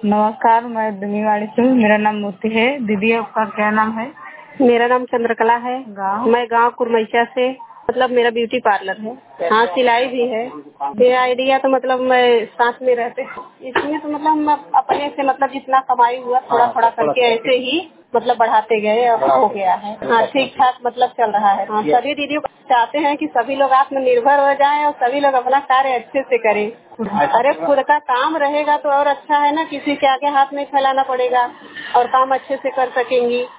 नमस्कार, मैं दुनियावाड़ी से हूँ। मेरा नाम मोती है। दीदी आपका क्या नाम है? मेरा नाम चंद्रकला है। मैं गांव कुरमैचा से, मतलब मेरा ब्यूटी पार्लर है। हाँ, सिलाई भी है। ये आइडिया तो मतलब मैं साथ में रहते, इसमें तो मतलब हम अपने से मतलब जितना कमाई हुआ थोड़ा थोड़ा करके ऐसे ही मतलब बढ़ाते गए और हो गया है। हाँ, ठीक ठाक मतलब चल रहा है। हाँ, सभी दीदी चाहते हैं कि सभी लोग आत्मनिर्भर हो जाएं और सभी लोग अपना कार्य अच्छे से करें। अरे खुद का काम रहेगा तो और अच्छा है ना, किसी के आगे हाथ नहीं फैलाना पड़ेगा और काम अच्छे से कर सकेंगी।